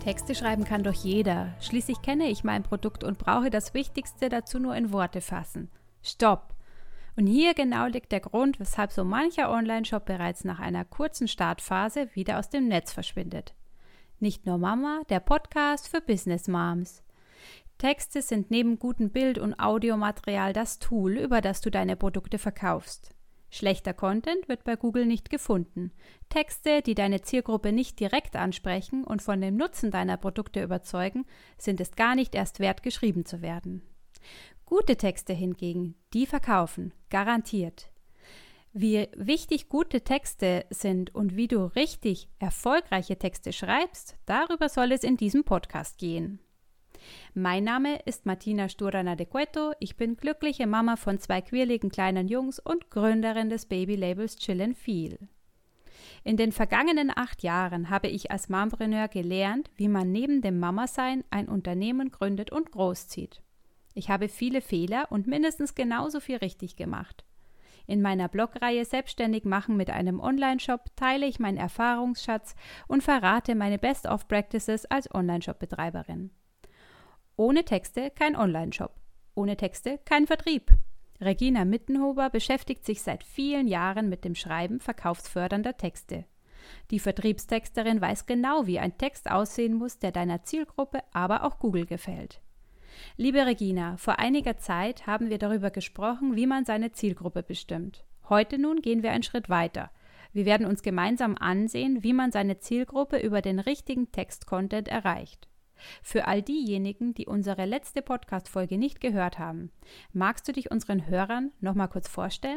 Texte schreiben kann doch jeder. Schließlich kenne ich mein Produkt und brauche das Wichtigste dazu nur in Worte fassen. Stopp! Und hier genau liegt der Grund, weshalb so mancher Online-Shop bereits nach einer kurzen Startphase wieder aus dem Netz verschwindet. Nicht nur Mama, der Podcast für Business Moms. Texte sind neben gutem Bild- und Audiomaterial das Tool, über das du deine Produkte verkaufst. Schlechter Content wird bei Google nicht gefunden. Texte, die deine Zielgruppe nicht direkt ansprechen und von dem Nutzen deiner Produkte überzeugen, sind es gar nicht erst wert, geschrieben zu werden. Gute Texte hingegen, die verkaufen, garantiert. Wie wichtig gute Texte sind und wie du richtig erfolgreiche Texte schreibst, darüber soll es in diesem Podcast gehen. Mein Name ist Martina Sturana de Cueto, ich bin glückliche Mama von 2 quirligen kleinen Jungs und Gründerin des Babylabels Chill & Feel. In den vergangenen 8 Jahren habe ich als Mompreneur gelernt, wie man neben dem Mama-Sein ein Unternehmen gründet und großzieht. Ich habe viele Fehler und mindestens genauso viel richtig gemacht. In meiner Blogreihe Selbstständig machen mit einem Online-Shop teile ich meinen Erfahrungsschatz und verrate meine Best-of-Practices als Online-Shop-Betreiberin. Ohne Texte kein Online-Shop. Ohne Texte kein Vertrieb. Regina Mittenhuber beschäftigt sich seit vielen Jahren mit dem Schreiben verkaufsfördernder Texte. Die Vertriebstexterin weiß genau, wie ein Text aussehen muss, der deiner Zielgruppe, aber auch Google gefällt. Liebe Regina, vor einiger Zeit haben wir darüber gesprochen, wie man seine Zielgruppe bestimmt. Heute nun gehen wir einen Schritt weiter. Wir werden uns gemeinsam ansehen, wie man seine Zielgruppe über den richtigen Text-Content erreicht. Für all diejenigen, die unsere letzte Podcast-Folge nicht gehört haben, magst du dich unseren Hörern noch mal kurz vorstellen?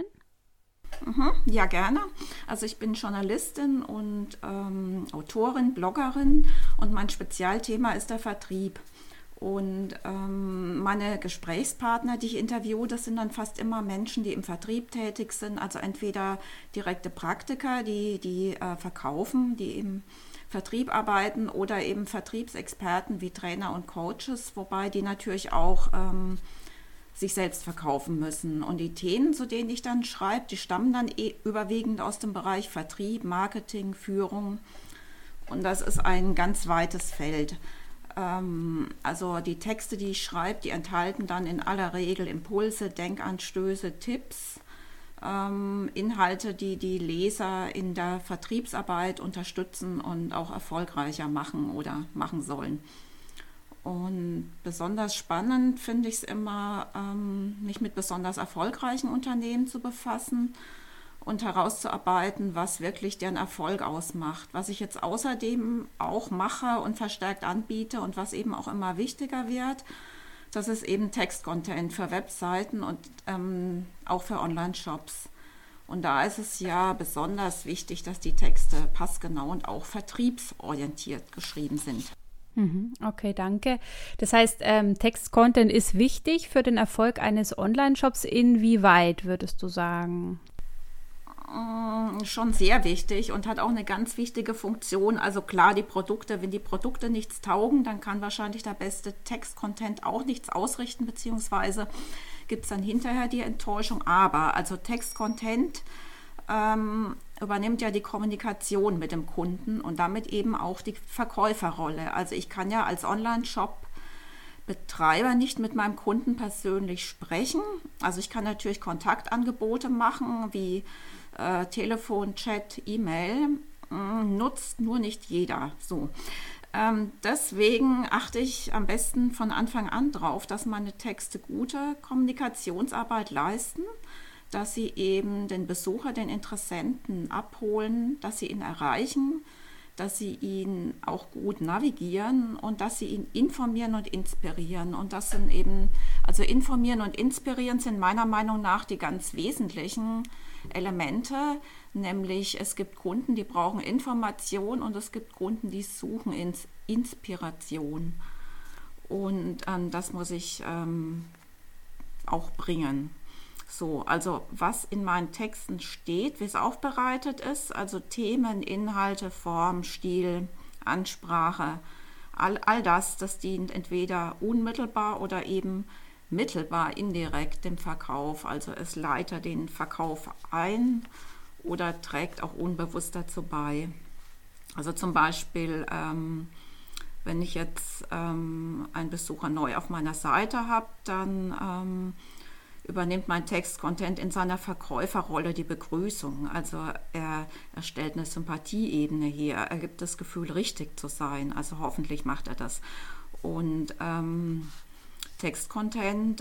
Ja, gerne. Also ich bin Journalistin und Autorin, Bloggerin und mein Spezialthema ist der Vertrieb. Und meine Gesprächspartner, die ich interviewe, das sind dann fast immer Menschen, die im Vertrieb tätig sind, also entweder direkte Praktiker, die verkaufen, die im Vertrieb arbeiten oder eben Vertriebsexperten wie Trainer und Coaches, wobei die natürlich auch sich selbst verkaufen müssen. Und die Themen, zu denen ich dann schreibe, die stammen dann überwiegend aus dem Bereich Vertrieb, Marketing, Führung. Und das ist ein ganz weites Feld. Also die Texte, die ich schreibe, die enthalten dann in aller Regel Impulse, Denkanstöße, Tipps, Inhalte, die die Leser in der Vertriebsarbeit unterstützen und auch erfolgreicher machen oder machen sollen. Und besonders spannend finde ich es immer, mich mit besonders erfolgreichen Unternehmen zu befassen und herauszuarbeiten, was wirklich deren Erfolg ausmacht. Was ich jetzt außerdem auch mache und verstärkt anbiete und was eben auch immer wichtiger wird, das ist eben Textcontent für Webseiten und auch für Online-Shops. Und da ist es ja besonders wichtig, dass die Texte passgenau und auch vertriebsorientiert geschrieben sind. Okay, danke. Das heißt, Textcontent ist wichtig für den Erfolg eines Online-Shops. Inwieweit würdest du sagen? Schon sehr wichtig und hat auch eine ganz wichtige Funktion. Also klar, wenn die Produkte nichts taugen, dann kann wahrscheinlich der beste Text-Content auch nichts ausrichten, beziehungsweise gibt es dann hinterher die Enttäuschung. Aber also Text-Content übernimmt ja die Kommunikation mit dem Kunden und damit eben auch die Verkäuferrolle. Also ich kann ja als Online-Shop-Betreiber nicht mit meinem Kunden persönlich sprechen. Also ich kann natürlich Kontaktangebote machen, wie Telefon, Chat, E-Mail, nutzt nur nicht jeder. So. Deswegen achte ich am besten von Anfang an drauf, dass meine Texte gute Kommunikationsarbeit leisten, dass sie eben den Besucher, den Interessenten abholen, dass sie ihn erreichen, dass sie ihn auch gut navigieren und dass sie ihn informieren und inspirieren. Und das sind eben, also informieren und inspirieren sind meiner Meinung nach die ganz wesentlichen Elemente, nämlich es gibt Kunden, die brauchen Information und es gibt Kunden, die suchen Inspiration. Und das muss ich auch bringen. So, also was in meinen Texten steht, wie es aufbereitet ist, also Themen, Inhalte, Form, Stil, Ansprache, all das dient entweder unmittelbar oder eben mittelbar indirekt dem Verkauf. Also es leitet den Verkauf ein oder trägt auch unbewusst dazu bei. Also zum Beispiel Wenn ich jetzt einen Besucher neu auf meiner Seite habe, dann übernimmt mein Text-Content in seiner Verkäuferrolle die Begrüßung. Also er stellt eine Sympathieebene her, er gibt das Gefühl, richtig zu sein. Also hoffentlich macht er das. Und Text-Content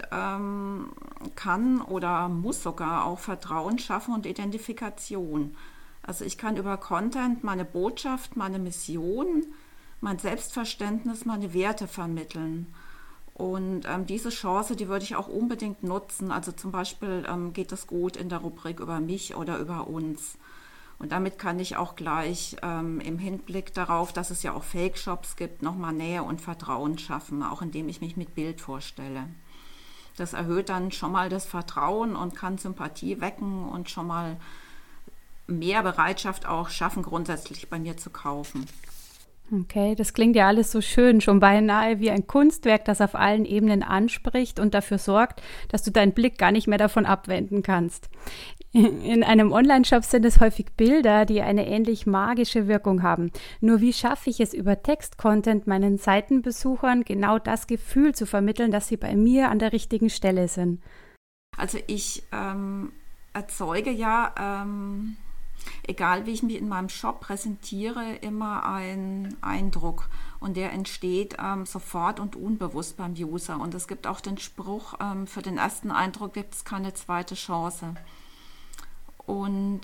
kann oder muss sogar auch Vertrauen schaffen und Identifikation. Also ich kann über Content meine Botschaft, meine Mission, mein Selbstverständnis, meine Werte vermitteln. Und diese Chance, die würde ich auch unbedingt nutzen. Also zum Beispiel geht es gut in der Rubrik über mich oder über uns. Und damit kann ich auch gleich im Hinblick darauf, dass es ja auch Fake-Shops gibt, nochmal Nähe und Vertrauen schaffen, auch indem ich mich mit Bild vorstelle. Das erhöht dann schon mal das Vertrauen und kann Sympathie wecken und schon mal mehr Bereitschaft auch schaffen, grundsätzlich bei mir zu kaufen. Okay, das klingt ja alles so schön, schon beinahe wie ein Kunstwerk, das auf allen Ebenen anspricht und dafür sorgt, dass du deinen Blick gar nicht mehr davon abwenden kannst. In einem Online-Shop sind es häufig Bilder, die eine ähnlich magische Wirkung haben. Nur wie schaffe ich es über Text-Content meinen Seitenbesuchern genau das Gefühl zu vermitteln, dass sie bei mir an der richtigen Stelle sind? Also ich erzeuge ja egal wie ich mich in meinem Shop präsentiere, immer einen Eindruck und der entsteht sofort und unbewusst beim User. Und es gibt auch den Spruch, für den ersten Eindruck gibt es keine zweite Chance. Und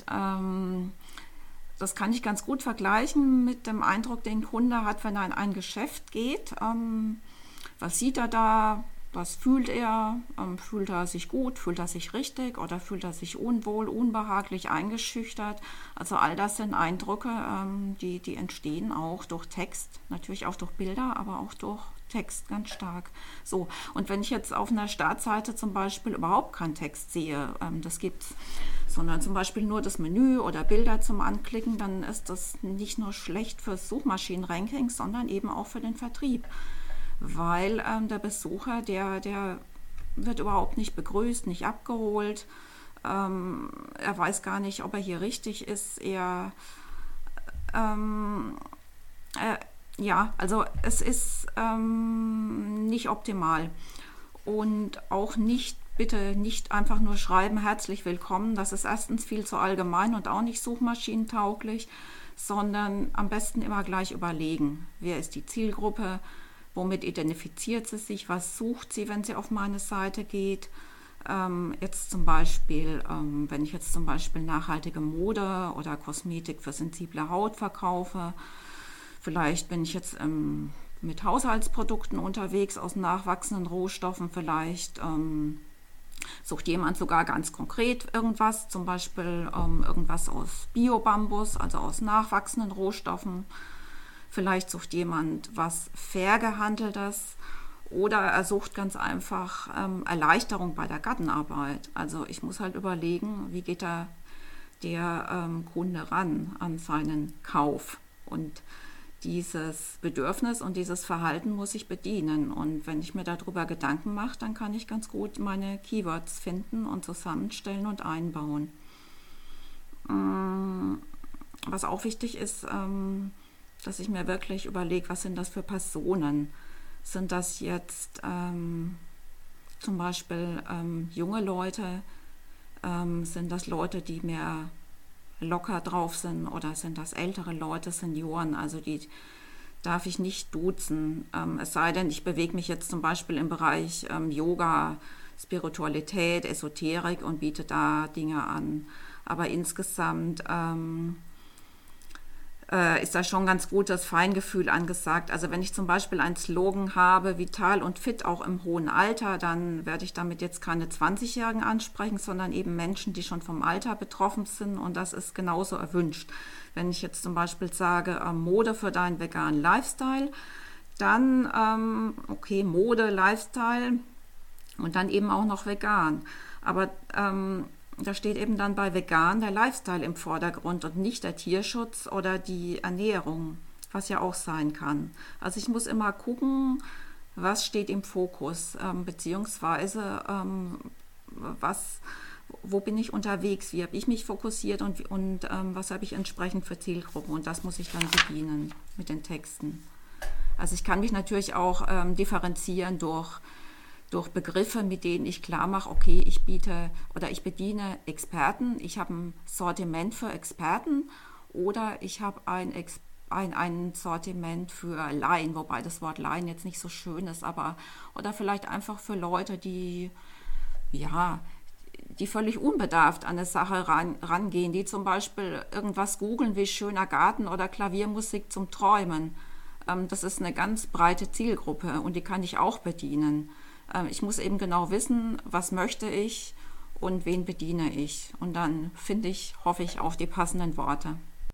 das kann ich ganz gut vergleichen mit dem Eindruck, den ein Kunde hat, wenn er in ein Geschäft geht. Was sieht er da? Was fühlt er? Fühlt er sich gut? Fühlt er sich richtig? Oder fühlt er sich unwohl, unbehaglich, eingeschüchtert? Also all das sind Eindrücke, die entstehen auch durch Text, natürlich auch durch Bilder, aber auch durch Text ganz stark. So, und wenn ich jetzt auf einer Startseite zum Beispiel überhaupt keinen Text sehe, das gibt's, sondern zum Beispiel nur das Menü oder Bilder zum Anklicken, dann ist das nicht nur schlecht fürs Suchmaschinenranking, sondern eben auch für den Vertrieb. Weil der Besucher, der wird überhaupt nicht begrüßt, nicht abgeholt. Er weiß gar nicht, ob er hier richtig ist. Also es ist nicht optimal. Und auch bitte nicht einfach nur schreiben, herzlich willkommen. Das ist erstens viel zu allgemein und auch nicht suchmaschinentauglich, sondern am besten immer gleich überlegen, wer ist die Zielgruppe, womit identifiziert sie sich, was sucht sie, wenn sie auf meine Seite geht. Jetzt zum Beispiel, wenn ich jetzt zum Beispiel nachhaltige Mode oder Kosmetik für sensible Haut verkaufe, vielleicht bin ich jetzt mit Haushaltsprodukten unterwegs aus nachwachsenden Rohstoffen, vielleicht sucht jemand sogar ganz konkret irgendwas, zum Beispiel irgendwas aus Biobambus, also aus nachwachsenden Rohstoffen. Vielleicht sucht jemand was fair gehandeltes oder er sucht ganz einfach Erleichterung bei der Gartenarbeit. Also ich muss halt überlegen, wie geht der Kunde ran an seinen Kauf. Und dieses Bedürfnis und dieses Verhalten muss ich bedienen. Und wenn ich mir darüber Gedanken mache, dann kann ich ganz gut meine Keywords finden und zusammenstellen und einbauen. Was auch wichtig ist, dass ich mir wirklich überlege, was sind das für Personen? Sind das jetzt zum Beispiel junge Leute? Sind das Leute, die mehr locker drauf sind? Oder sind das ältere Leute, Senioren? Also die darf ich nicht duzen. Es sei denn, ich bewege mich jetzt zum Beispiel im Bereich Yoga, Spiritualität, Esoterik und biete da Dinge an. Aber insgesamt ist da schon ganz gut das Feingefühl angesagt. Also wenn ich zum Beispiel einen Slogan habe, vital und fit auch im hohen Alter, dann werde ich damit jetzt keine 20-Jährigen ansprechen, sondern eben Menschen, die schon vom Alter betroffen sind und das ist genauso erwünscht. Wenn ich jetzt zum Beispiel sage, Mode für deinen veganen Lifestyle, dann, okay, Mode, Lifestyle und dann eben auch noch vegan. Aber da steht eben dann bei vegan der Lifestyle im Vordergrund und nicht der Tierschutz oder die Ernährung, was ja auch sein kann. Also ich muss immer gucken, was steht im Fokus, beziehungsweise wo bin ich unterwegs, wie habe ich mich fokussiert und was habe ich entsprechend für Zielgruppen und das muss ich dann bedienen mit den Texten. Also ich kann mich natürlich auch differenzieren durch Begriffe, mit denen ich klar mache, okay, ich bediene Experten, ich habe ein Sortiment für Experten oder ich habe ein Sortiment für Laien, wobei das Wort Laien jetzt nicht so schön ist, oder vielleicht einfach für Leute, die völlig unbedarft an eine Sache rangehen, die zum Beispiel irgendwas googeln wie schöner Garten oder Klaviermusik zum Träumen. Das ist eine ganz breite Zielgruppe und die kann ich auch bedienen. Ich muss eben genau wissen, was möchte ich und wen bediene ich. Und dann hoffe ich auf die passenden Worte.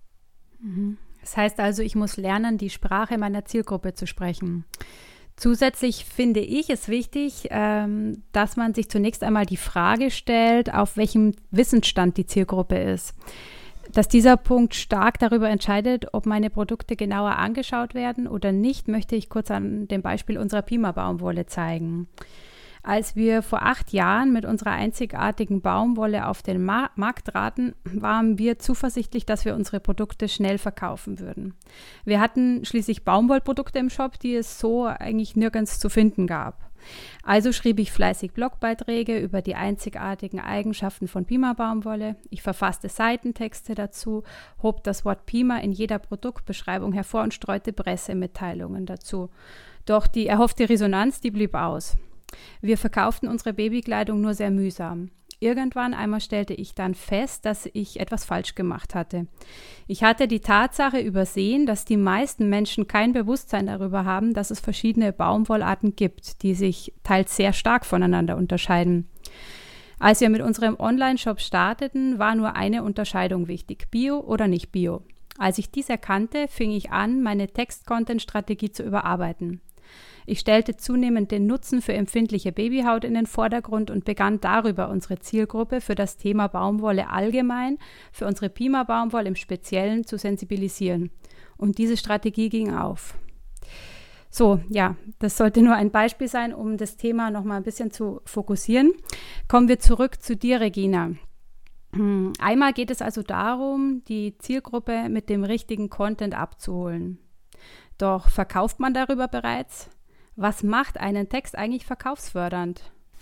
Das heißt also, ich muss lernen, die Sprache meiner Zielgruppe zu sprechen. Zusätzlich finde ich es wichtig, dass man sich zunächst einmal die Frage stellt, auf welchem Wissensstand die Zielgruppe ist. Dass dieser Punkt stark darüber entscheidet, ob meine Produkte genauer angeschaut werden oder nicht, möchte ich kurz an dem Beispiel unserer Pima-Baumwolle zeigen. Als wir vor 8 Jahren mit unserer einzigartigen Baumwolle auf den Markt traten, waren wir zuversichtlich, dass wir unsere Produkte schnell verkaufen würden. Wir hatten schließlich Baumwollprodukte im Shop, die es so eigentlich nirgends zu finden gab. Also schrieb ich fleißig Blogbeiträge über die einzigartigen Eigenschaften von Pima-Baumwolle. Ich verfasste Seitentexte dazu, hob das Wort Pima in jeder Produktbeschreibung hervor und streute Pressemitteilungen dazu. Doch die erhoffte Resonanz, die blieb aus. Wir verkauften unsere Babykleidung nur sehr mühsam. Irgendwann einmal stellte ich dann fest, dass ich etwas falsch gemacht hatte. Ich hatte die Tatsache übersehen, dass die meisten Menschen kein Bewusstsein darüber haben, dass es verschiedene Baumwollarten gibt, die sich teils sehr stark voneinander unterscheiden. Als wir mit unserem Online-Shop starteten, war nur eine Unterscheidung wichtig: Bio oder nicht Bio. Als ich dies erkannte, fing ich an, meine Text-Content-Strategie zu überarbeiten. Ich stellte zunehmend den Nutzen für empfindliche Babyhaut in den Vordergrund und begann darüber, unsere Zielgruppe für das Thema Baumwolle allgemein, für unsere Pima-Baumwolle im Speziellen zu sensibilisieren. Und diese Strategie ging auf. So, ja, das sollte nur ein Beispiel sein, um das Thema noch mal ein bisschen zu fokussieren. Kommen wir zurück zu dir, Regina. Einmal geht es also darum, die Zielgruppe mit dem richtigen Content abzuholen. Doch verkauft man darüber bereits? Was macht einen Text eigentlich verkaufsfördernd?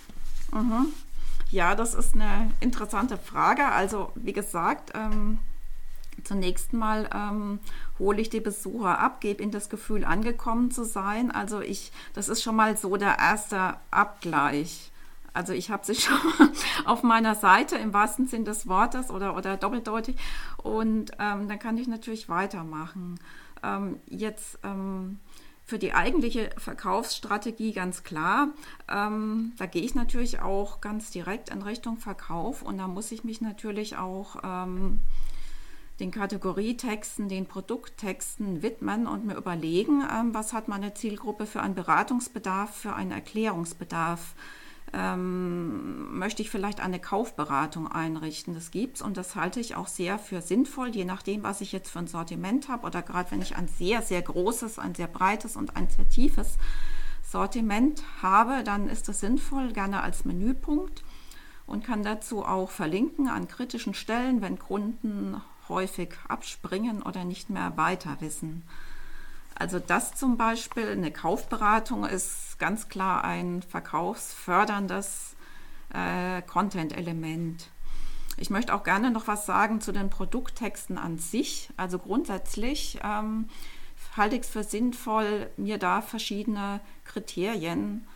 Ja, das ist eine interessante Frage. Also wie gesagt, zunächst mal hole ich die Besucher ab, gebe ihnen das Gefühl, angekommen zu sein. Also das ist schon mal so der erste Abgleich. Also ich habe sie schon auf meiner Seite im wahrsten Sinn des Wortes oder doppeldeutig und dann kann ich natürlich weitermachen. Jetzt für die eigentliche Verkaufsstrategie ganz klar, da gehe ich natürlich auch ganz direkt in Richtung Verkauf und da muss ich mich natürlich auch den Kategorietexten, den Produkttexten widmen und mir überlegen, was hat meine Zielgruppe für einen Beratungsbedarf, für einen Erklärungsbedarf. Möchte ich vielleicht eine Kaufberatung einrichten. Das gibt's und das halte ich auch sehr für sinnvoll, je nachdem, was ich jetzt für ein Sortiment habe oder gerade wenn ich ein sehr, sehr großes, ein sehr breites und ein sehr tiefes Sortiment habe, dann ist das sinnvoll, gerne als Menüpunkt und kann dazu auch verlinken an kritischen Stellen, wenn Kunden häufig abspringen oder nicht mehr weiter wissen. Also das zum Beispiel, eine Kaufberatung ist ganz klar ein verkaufsförderndes Content-Element. Ich möchte auch gerne noch was sagen zu den Produkttexten an sich. Also grundsätzlich halte ich es für sinnvoll, mir da verschiedene Kriterien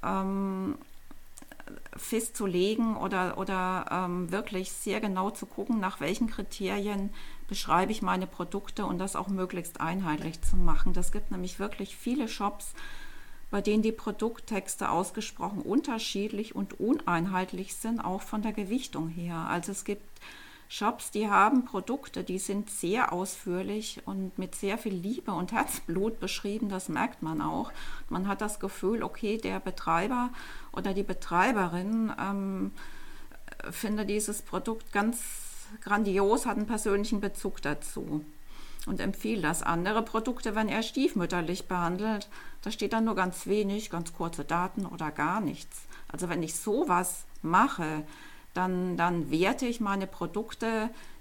festzulegen oder wirklich sehr genau zu gucken, nach welchen Kriterien beschreibe ich meine Produkte und das auch möglichst einheitlich zu machen. Das gibt nämlich wirklich viele Shops, bei denen die Produkttexte ausgesprochen unterschiedlich und uneinheitlich sind, auch von der Gewichtung her. Also es gibt Shops, die haben Produkte, die sind sehr ausführlich und mit sehr viel Liebe und Herzblut beschrieben, das merkt man auch. Man hat das Gefühl, okay, der Betreiber oder die Betreiberin findet dieses Produkt ganz grandios, hat einen persönlichen Bezug dazu und empfiehlt das. Andere Produkte werden eher stiefmütterlich behandelt, da steht dann nur ganz wenig, ganz kurze Daten oder gar nichts. Also wenn ich sowas mache, dann werte ich meine Produkte,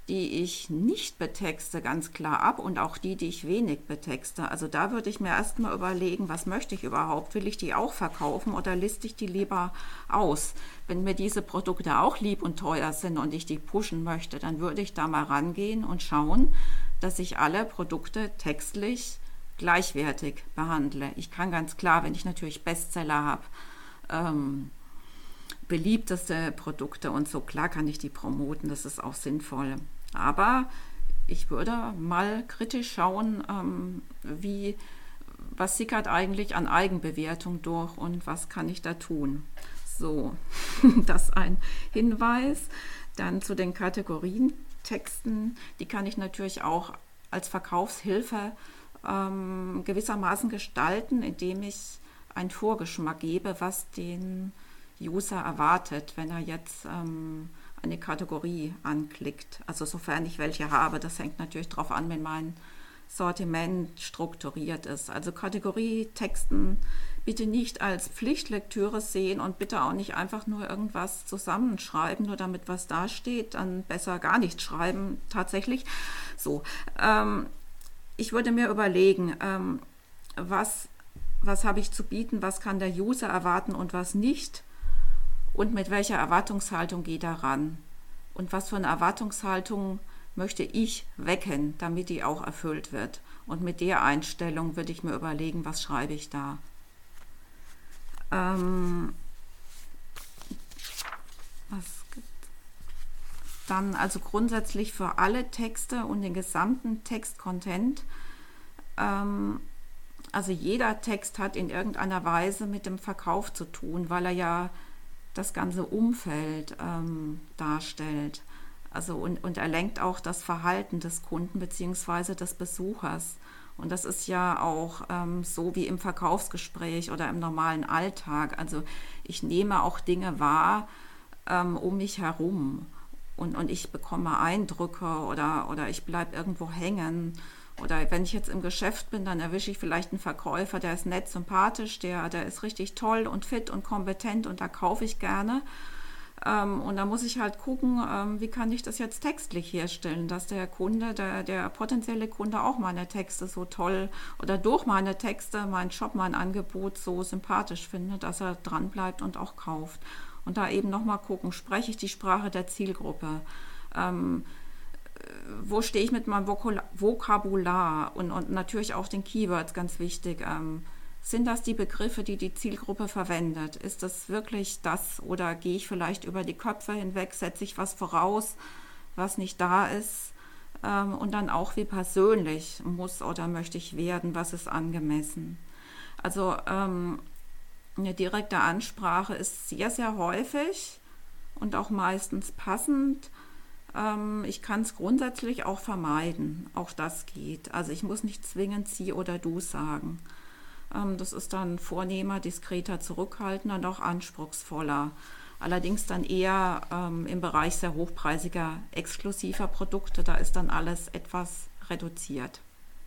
die ich nicht betexte, ganz klar ab und auch die ich wenig betexte. Also da würde ich mir erstmal überlegen, was möchte ich überhaupt? Will ich die auch verkaufen oder liste ich die lieber aus? Wenn mir diese Produkte auch lieb und teuer sind und ich die pushen möchte, dann würde ich da mal rangehen und schauen, dass ich alle Produkte textlich gleichwertig behandle. Ich kann ganz klar, wenn ich natürlich Bestseller habe, beliebteste Produkte und so, klar kann ich die promoten, das ist auch sinnvoll. Aber ich würde mal kritisch schauen, was sickert eigentlich an Eigenbewertung durch und was kann ich da tun. So, das ein Hinweis. Dann zu den Kategorientexten, die kann ich natürlich auch als Verkaufshilfe gewissermaßen gestalten, indem ich einen Vorgeschmack gebe, was den User erwartet, wenn er jetzt eine Kategorie anklickt. Also sofern ich welche habe, das hängt natürlich darauf an, wenn mein Sortiment strukturiert ist. Also Kategorietexten bitte nicht als Pflichtlektüre sehen und bitte auch nicht einfach nur irgendwas zusammenschreiben, nur damit was da steht, dann besser gar nicht schreiben, tatsächlich. So, ich würde mir überlegen, was habe ich zu bieten, was kann der User erwarten und was nicht. Und mit welcher Erwartungshaltung geht er ran? Und was für eine Erwartungshaltung möchte ich wecken, damit die auch erfüllt wird? Und mit der Einstellung würde ich mir überlegen, was schreibe ich da? Dann also grundsätzlich für alle Texte und den gesamten Textcontent. Also jeder Text hat in irgendeiner Weise mit dem Verkauf zu tun, weil er ja das ganze Umfeld darstellt. Also und er lenkt auch das Verhalten des Kunden bzw. des Besuchers. Und das ist ja auch so wie im Verkaufsgespräch oder im normalen Alltag. Also ich nehme auch Dinge wahr um mich herum und ich bekomme Eindrücke oder ich bleibe irgendwo hängen. Oder wenn ich jetzt im Geschäft bin, dann erwische ich vielleicht einen Verkäufer, der ist nett, sympathisch, der ist richtig toll und fit und kompetent und da kaufe ich gerne. Und da muss ich halt gucken, wie kann ich das jetzt textlich herstellen, dass der Kunde, der potenzielle Kunde auch meine Texte so toll oder durch meine Texte, mein Shop, mein Angebot so sympathisch findet, dass er dranbleibt und auch kauft. Und da eben nochmal gucken, spreche ich die Sprache der Zielgruppe? Wo stehe ich mit meinem Vokabular und natürlich auch den Keywords, ganz wichtig. Sind das die Begriffe, die die Zielgruppe verwendet? Ist das wirklich das oder gehe ich vielleicht über die Köpfe hinweg, setze ich was voraus, was nicht da ist? Und dann auch, wie persönlich muss oder möchte ich werden, was ist angemessen? Also eine direkte Ansprache ist sehr, sehr häufig und auch meistens passend. Ich kann es grundsätzlich auch vermeiden. Auch das geht. Also ich muss nicht zwingend sie oder du sagen. Das ist dann vornehmer, diskreter, zurückhaltender und auch anspruchsvoller. Allerdings dann eher im Bereich sehr hochpreisiger, exklusiver Produkte. Da ist dann alles etwas reduziert.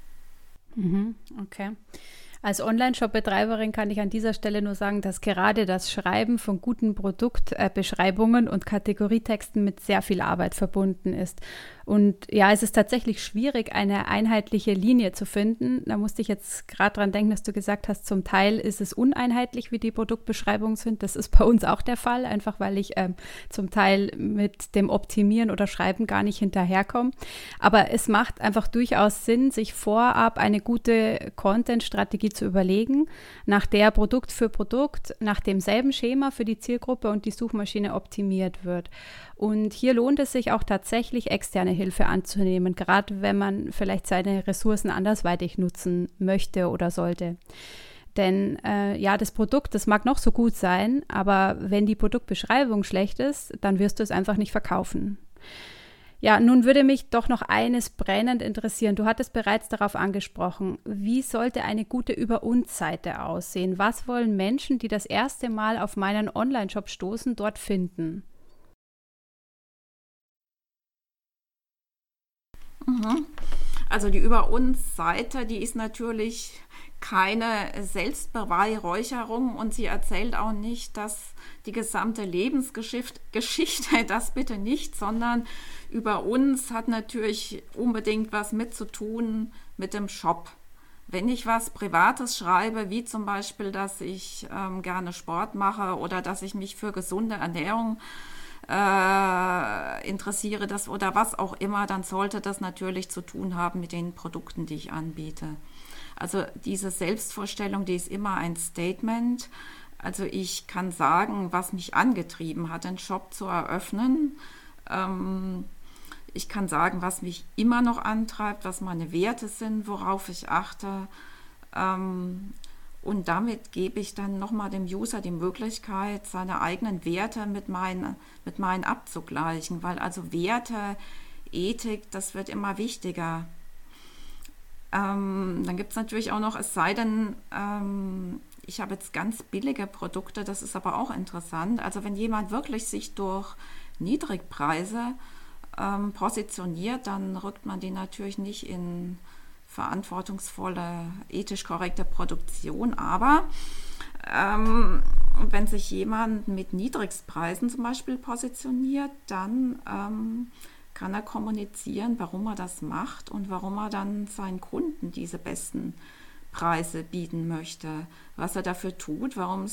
Okay. Als Online-Shop-Betreiberin kann ich an dieser Stelle nur sagen, dass gerade das Schreiben von guten Produktbeschreibungen und Kategorietexten mit sehr viel Arbeit verbunden ist. Und ja, es ist tatsächlich schwierig, eine einheitliche Linie zu finden. Da musste ich jetzt gerade dran denken, dass du gesagt hast, zum Teil ist es uneinheitlich, wie die Produktbeschreibungen sind. Das ist bei uns auch der Fall, einfach weil ich zum Teil mit dem Optimieren oder Schreiben gar nicht hinterherkomme. Aber es macht einfach durchaus Sinn, sich vorab eine gute Content-Strategie zu überlegen, nach der Produkt für Produkt nach demselben Schema für die Zielgruppe und die Suchmaschine optimiert wird. Und hier lohnt es sich auch tatsächlich, externe Hilfe anzunehmen, gerade wenn man vielleicht seine Ressourcen andersweitig nutzen möchte oder sollte. Denn das Produkt, das mag noch so gut sein, aber wenn die Produktbeschreibung schlecht ist, dann wirst du es einfach nicht verkaufen. Ja, nun würde mich doch noch eines brennend interessieren. Du hattest bereits darauf angesprochen. Wie sollte eine gute Über-uns-Seite aussehen? Was wollen Menschen, die das erste Mal auf meinen Online-Shop stoßen, dort finden? Also die Über-uns-Seite, die ist natürlich keine Selbstbeweihräucherung und sie erzählt auch nicht, dass die gesamte Lebensgeschichte, das bitte nicht, sondern über uns hat natürlich unbedingt was mit zu tun mit dem Shop. Wenn ich was Privates schreibe, wie zum Beispiel, dass ich gerne Sport mache oder dass ich mich für gesunde Ernährung interessiere, oder was auch immer, dann sollte das natürlich zu tun haben mit den Produkten, die ich anbiete. Also diese Selbstvorstellung, die ist immer ein Statement. Also ich kann sagen, was mich angetrieben hat, den Shop zu eröffnen. Ich kann sagen, was mich immer noch antreibt, was meine Werte sind, worauf ich achte. Und damit gebe ich dann nochmal dem User die Möglichkeit, seine eigenen Werte mit meinen abzugleichen. Weil also Werte, Ethik, das wird immer wichtiger. Dann gibt es natürlich auch noch, es sei denn, ich habe jetzt ganz billige Produkte, das ist aber auch interessant. Also wenn jemand wirklich sich durch Niedrigpreise positioniert, dann rückt man die natürlich nicht in verantwortungsvolle, ethisch korrekte Produktion. Aber wenn sich jemand mit Niedrigpreisen zum Beispiel positioniert, dann kann er kommunizieren, warum er das macht und warum er dann seinen Kunden diese besten Preise bieten möchte, was er dafür tut, warum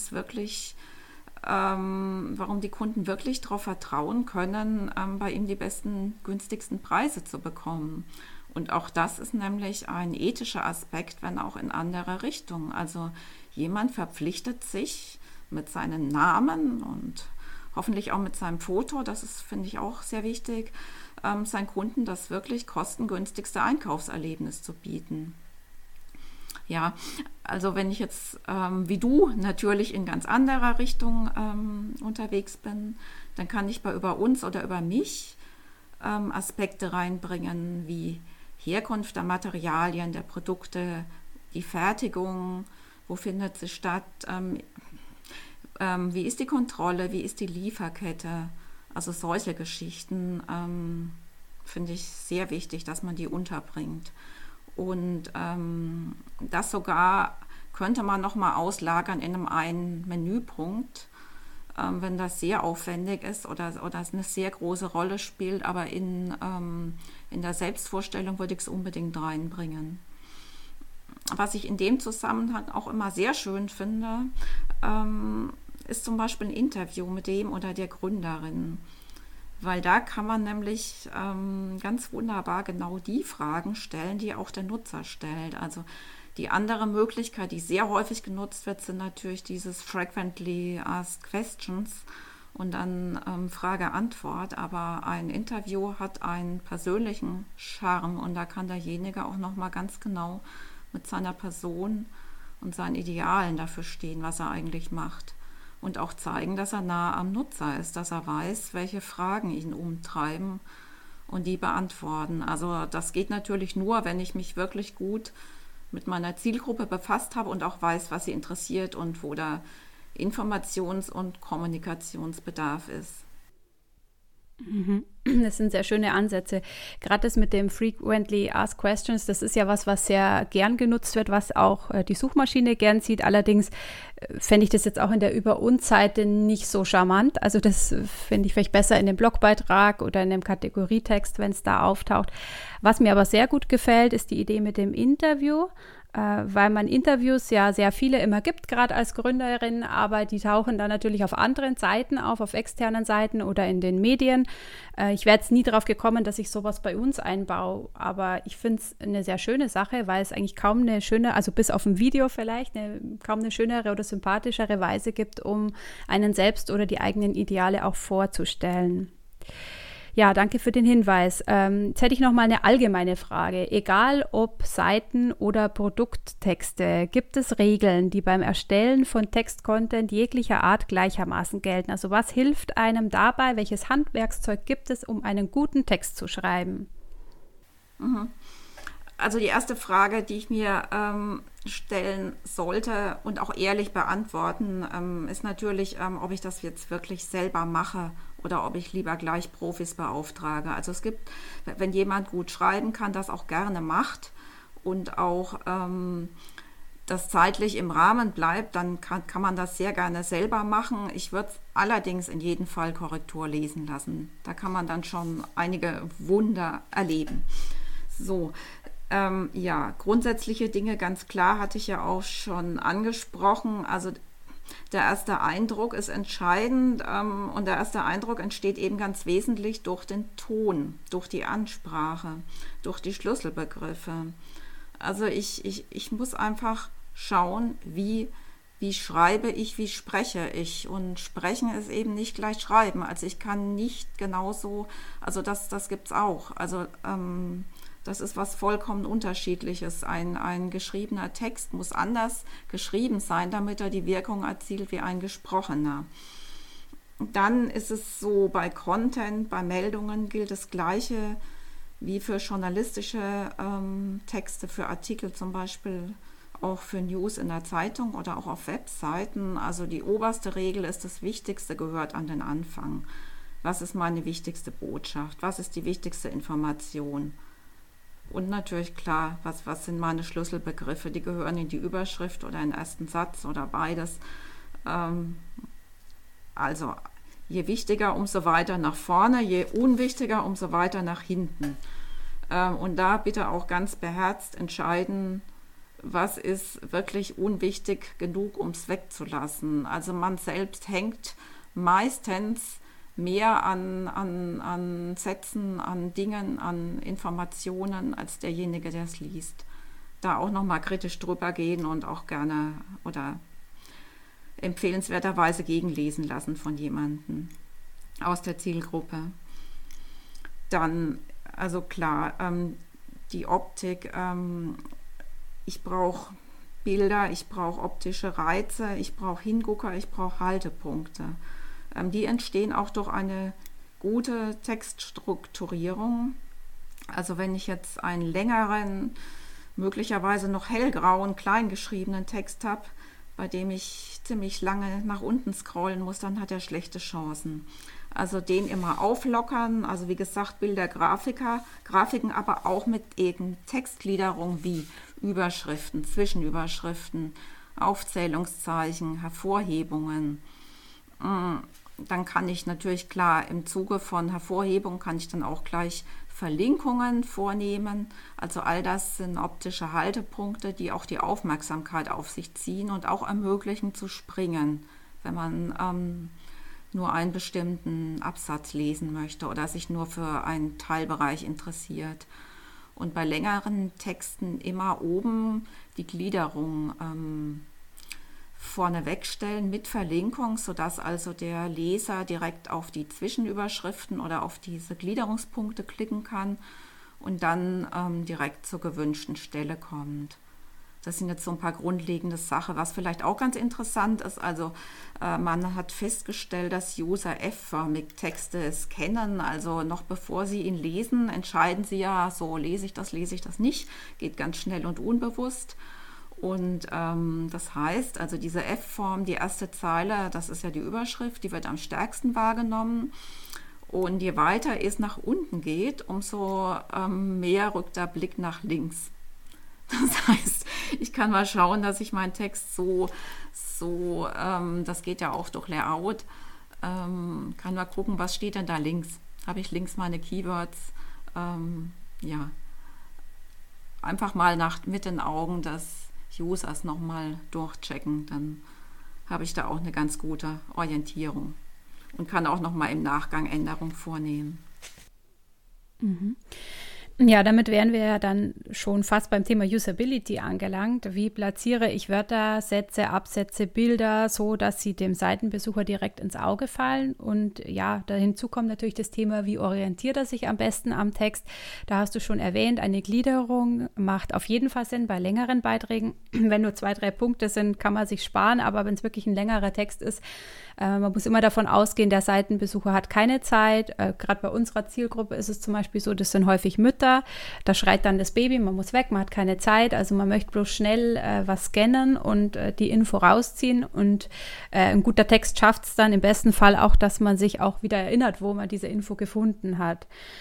die Kunden wirklich darauf vertrauen können, bei ihm die besten, günstigsten Preise zu bekommen. Und auch das ist nämlich ein ethischer Aspekt, wenn auch in andere Richtungen. Also jemand verpflichtet sich mit seinem Namen und hoffentlich auch mit seinem Foto, das ist, finde ich, auch sehr wichtig, seinen Kunden das wirklich kostengünstigste Einkaufserlebnis zu bieten. Ja, also wenn ich jetzt wie du natürlich in ganz anderer Richtung unterwegs bin, dann kann ich über uns oder über mich Aspekte reinbringen, wie Herkunft der Materialien, der Produkte, die Fertigung, wo findet sie statt, wie ist die Kontrolle, wie ist die Lieferkette. Also solche Geschichten finde ich sehr wichtig, dass man die unterbringt. Und das sogar könnte man nochmal auslagern in einem Menüpunkt, wenn das sehr aufwendig ist oder es eine sehr große Rolle spielt, aber in der Selbstvorstellung würde ich es unbedingt reinbringen. Was ich in dem Zusammenhang auch immer sehr schön finde, ist zum Beispiel ein Interview mit dem oder der Gründerin. Weil da kann man nämlich ganz wunderbar genau die Fragen stellen, die auch der Nutzer stellt. Also die andere Möglichkeit, die sehr häufig genutzt wird, sind natürlich dieses Frequently Asked Questions und dann Frage-Antwort. Aber ein Interview hat einen persönlichen Charme und da kann derjenige auch nochmal ganz genau mit seiner Person und seinen Idealen dafür stehen, was er eigentlich macht. Und auch zeigen, dass er nah am Nutzer ist, dass er weiß, welche Fragen ihn umtreiben und die beantworten. Also das geht natürlich nur, wenn ich mich wirklich gut mit meiner Zielgruppe befasst habe und auch weiß, was sie interessiert und wo der Informations- und Kommunikationsbedarf ist. Das sind sehr schöne Ansätze. Gerade das mit dem Frequently Asked Questions, das ist ja was sehr gern genutzt wird, was auch die Suchmaschine gern sieht. Allerdings fände ich das jetzt auch in der Über-uns-Seite nicht so charmant. Also das finde ich vielleicht besser in dem Blogbeitrag oder in dem Kategorietext, wenn es da auftaucht. Was mir aber sehr gut gefällt, ist die Idee mit dem Interview. Weil man Interviews ja sehr viele immer gibt, gerade als Gründerin, aber die tauchen dann natürlich auf anderen Seiten auf externen Seiten oder in den Medien. Ich wäre jetzt nie drauf gekommen, dass ich sowas bei uns einbaue, aber ich finde es eine sehr schöne Sache, weil es eigentlich kaum eine schöne, also bis auf ein Video vielleicht, kaum eine schönere oder sympathischere Weise gibt, um einen selbst oder die eigenen Ideale auch vorzustellen. Ja, danke für den Hinweis. Jetzt hätte ich noch mal eine allgemeine Frage. Egal ob Seiten- oder Produkttexte, gibt es Regeln, die beim Erstellen von Textcontent jeglicher Art gleichermaßen gelten? Also was hilft einem dabei? Welches Handwerkszeug gibt es, um einen guten Text zu schreiben? Also die erste Frage, die ich mir stellen sollte und auch ehrlich beantworten, ist natürlich, ob ich das jetzt wirklich selber mache oder ob ich lieber gleich Profis beauftrage. Also es gibt, wenn jemand gut schreiben kann, das auch gerne macht und auch das zeitlich im Rahmen bleibt, dann kann man das sehr gerne selber machen. Ich würde es allerdings in jedem Fall Korrektur lesen lassen. Da kann man dann schon einige Wunder erleben. So, grundsätzliche Dinge, ganz klar, hatte ich ja auch schon angesprochen. Also der erste Eindruck ist entscheidend und der erste Eindruck entsteht eben ganz wesentlich durch den Ton, durch die Ansprache, durch die Schlüsselbegriffe. Also ich muss einfach schauen, wie schreibe ich, wie spreche ich. Und sprechen ist eben nicht gleich schreiben. Also ich kann nicht genauso, also das gibt es auch. Also das ist was vollkommen Unterschiedliches. Ein geschriebener Text muss anders geschrieben sein, damit er die Wirkung erzielt wie ein gesprochener. Dann ist es so, bei Content, bei Meldungen gilt das Gleiche wie für journalistische Texte, für Artikel zum Beispiel, auch für News in der Zeitung oder auch auf Webseiten. Also die oberste Regel ist, das Wichtigste gehört an den Anfang. Was ist meine wichtigste Botschaft? Was ist die wichtigste Information? Und natürlich klar, was sind meine Schlüsselbegriffe? Die gehören in die Überschrift oder in den ersten Satz oder beides. Also je wichtiger, umso weiter nach vorne, je unwichtiger, umso weiter nach hinten. Und da bitte auch ganz beherzt entscheiden, was ist wirklich unwichtig genug, um es wegzulassen. Also man selbst hängt meistens mehr an Sätzen, an Dingen, an Informationen als derjenige, der es liest. Da auch nochmal kritisch drüber gehen und auch gerne oder empfehlenswerterweise gegenlesen lassen von jemandem aus der Zielgruppe. Dann, also klar, die Optik, ich brauche Bilder, ich brauche optische Reize, ich brauche Hingucker, ich brauche Haltepunkte. Die entstehen auch durch eine gute Textstrukturierung. Also wenn ich jetzt einen längeren, möglicherweise noch hellgrauen, kleingeschriebenen Text habe, bei dem ich ziemlich lange nach unten scrollen muss, dann hat er schlechte Chancen. Also den immer auflockern, also wie gesagt, Bilder, Grafiken, aber auch mit eben Textgliederung wie Überschriften, Zwischenüberschriften, Aufzählungszeichen, Hervorhebungen. Dann kann ich natürlich klar im Zuge von Hervorhebung kann ich dann auch gleich Verlinkungen vornehmen. Also all das sind optische Haltepunkte, die auch die Aufmerksamkeit auf sich ziehen und auch ermöglichen zu springen, wenn man nur einen bestimmten Absatz lesen möchte oder sich nur für einen Teilbereich interessiert. Und bei längeren Texten immer oben die Gliederung vorne wegstellen mit Verlinkung, sodass also der Leser direkt auf die Zwischenüberschriften oder auf diese Gliederungspunkte klicken kann und dann direkt zur gewünschten Stelle kommt. Das sind jetzt so ein paar grundlegende Sachen. Was vielleicht auch ganz interessant ist, also man hat festgestellt, dass User F-förmig Texte scannen, also noch bevor sie ihn lesen, entscheiden sie ja, so lese ich das nicht, geht ganz schnell und unbewusst. Und das heißt, also diese F-Form, die erste Zeile, das ist ja die Überschrift, die wird am stärksten wahrgenommen. Und je weiter es nach unten geht, umso mehr rückt der Blick nach links. Das heißt, ich kann mal schauen, dass ich meinen Text das geht ja auch durch Layout, kann mal gucken, was steht denn da links. Habe ich links meine Keywords? Einfach mal mit den Augen des Users nochmal durchchecken, dann habe ich da auch eine ganz gute Orientierung und kann auch nochmal im Nachgang Änderungen vornehmen. Mhm. Ja, damit wären wir ja dann schon fast beim Thema Usability angelangt. Wie platziere ich Wörter, Sätze, Absätze, Bilder, so dass sie dem Seitenbesucher direkt ins Auge fallen? Und ja, da hinzu kommt natürlich das Thema, wie orientiert er sich am besten am Text? Da hast du schon erwähnt, eine Gliederung macht auf jeden Fall Sinn bei längeren Beiträgen. Wenn nur 2, 3 Punkte sind, kann man sich sparen, aber wenn es wirklich ein längerer Text ist, man muss immer davon ausgehen, der Seitenbesucher hat keine Zeit. Gerade bei unserer Zielgruppe ist es zum Beispiel so, das sind häufig Mütter. Da schreit dann das Baby, man muss weg, man hat keine Zeit. Also man möchte bloß schnell was scannen und die Info rausziehen. Und ein guter Text schafft es dann im besten Fall auch, dass man sich auch wieder erinnert, wo man diese Info gefunden hat.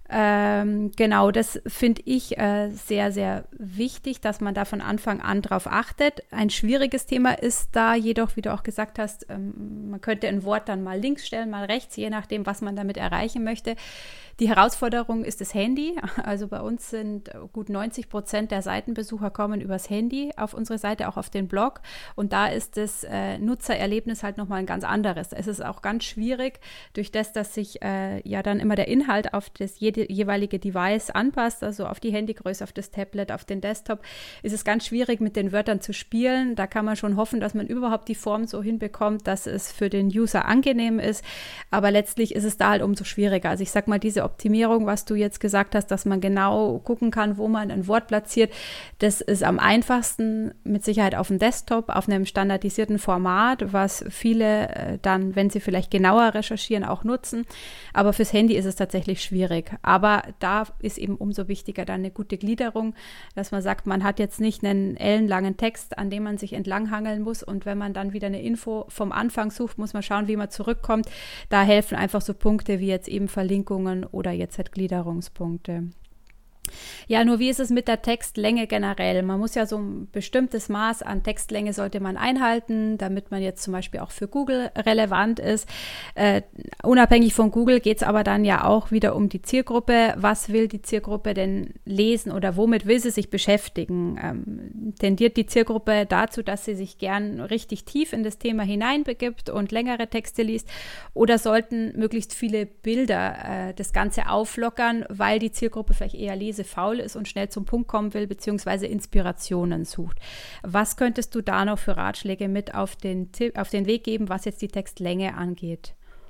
Genau, das finde ich sehr, sehr wichtig, dass man da von Anfang an drauf achtet. Ein schwieriges Thema ist da jedoch, wie du auch gesagt hast, man könnte ein Wort dann mal links stellen, mal rechts, je nachdem, was man damit erreichen möchte. Die Herausforderung ist das Handy. Also bei uns sind gut 90% der Seitenbesucher kommen übers Handy auf unsere Seite, auch auf den Blog. Und da ist das Nutzererlebnis halt nochmal ein ganz anderes. Es ist auch ganz schwierig, durch das, dass sich ja dann immer der Inhalt auf das jeweilige Device anpasst, also auf die Handygröße, auf das Tablet, auf den Desktop, ist es ganz schwierig, mit den Wörtern zu spielen. Da kann man schon hoffen, dass man überhaupt die Form so hinbekommt, dass es für den User angenehm ist. Aber letztlich ist es da halt umso schwieriger. Also ich sag mal, diese Optimierung, was du jetzt gesagt hast, dass man genau gucken kann, wo man ein Wort platziert, das ist am einfachsten mit Sicherheit auf dem Desktop, auf einem standardisierten Format, was viele dann, wenn sie vielleicht genauer recherchieren, auch nutzen. Aber fürs Handy ist es tatsächlich schwierig. Aber da ist eben umso wichtiger dann eine gute Gliederung, dass man sagt, man hat jetzt nicht einen ellenlangen Text, an dem man sich entlanghangeln muss, und wenn man dann wieder eine Info vom Anfang sucht, muss man schauen, wie man zurückkommt. Da helfen einfach so Punkte wie jetzt eben Verlinkungen oder jetzt halt Gliederungspunkte. Ja, nur wie ist es mit der Textlänge generell? Man muss ja so ein bestimmtes Maß an Textlänge sollte man einhalten, damit man jetzt zum Beispiel auch für Google relevant ist. Unabhängig von Google geht es aber dann ja auch wieder um die Zielgruppe. Was will die Zielgruppe denn lesen oder womit will sie sich beschäftigen? Tendiert die Zielgruppe dazu, dass sie sich gern richtig tief in das Thema hineinbegibt und längere Texte liest? Oder sollten möglichst viele Bilder das Ganze auflockern, weil die Zielgruppe vielleicht eher faul ist und schnell zum Punkt kommen will, beziehungsweise Inspirationen sucht. Was könntest du da noch für Ratschläge mit auf den Weg geben, was jetzt die Textlänge angeht?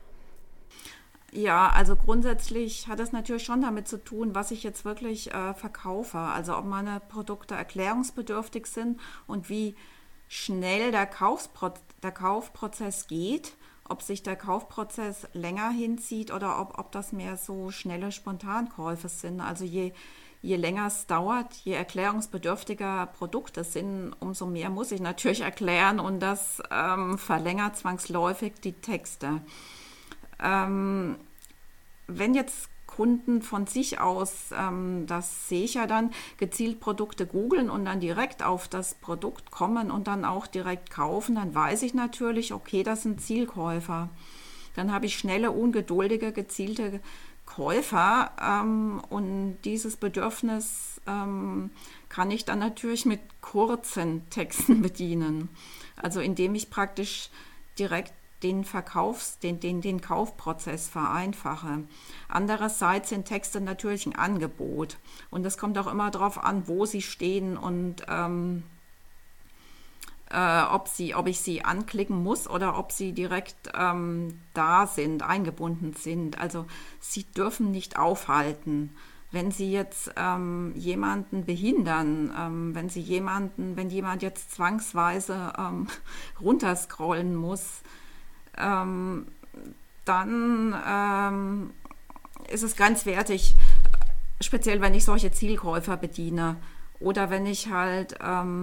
Ja, also grundsätzlich hat das natürlich schon damit zu tun, was ich jetzt wirklich verkaufe. Also ob meine Produkte erklärungsbedürftig sind und wie schnell der Kaufprozess geht, ob sich der Kaufprozess länger hinzieht oder ob das mehr so schnelle Spontankäufe sind. Also je länger es dauert, je erklärungsbedürftiger Produkte sind, umso mehr muss ich natürlich erklären, und das verlängert zwangsläufig die Texte. Wenn jetzt Kunden von sich aus, das sehe ich ja dann, gezielt Produkte googeln und dann direkt auf das Produkt kommen und dann auch direkt kaufen, dann weiß ich natürlich, okay, das sind Zielkäufer. Dann habe ich schnelle, ungeduldige, gezielte Käufer, und dieses Bedürfnis kann ich dann natürlich mit kurzen Texten bedienen. Also indem ich praktisch direkt den Kaufprozess vereinfache. Andererseits sind Texte natürlich ein Angebot, und es kommt auch immer darauf an, wo sie stehen und ob ich sie anklicken muss oder ob sie direkt da sind, eingebunden sind. Also sie dürfen nicht aufhalten. Wenn sie jetzt jemanden behindern, wenn jemand jetzt zwangsweise runterscrollen muss, dann ist es grenzwertig, speziell wenn ich solche Zielkäufer bediene oder wenn ich halt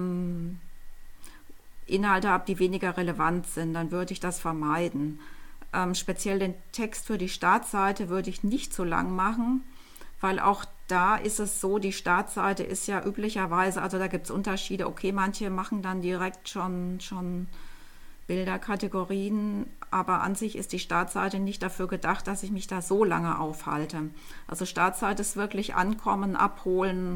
Inhalte habe, die weniger relevant sind, dann würde ich das vermeiden. Speziell den Text für die Startseite würde ich nicht so lang machen, weil auch da ist es so, die Startseite ist ja üblicherweise, also da gibt es Unterschiede, okay, manche machen dann direkt schon Bilderkategorien, aber an sich ist die Startseite nicht dafür gedacht, dass ich mich da so lange aufhalte. Also Startseite ist wirklich ankommen, abholen,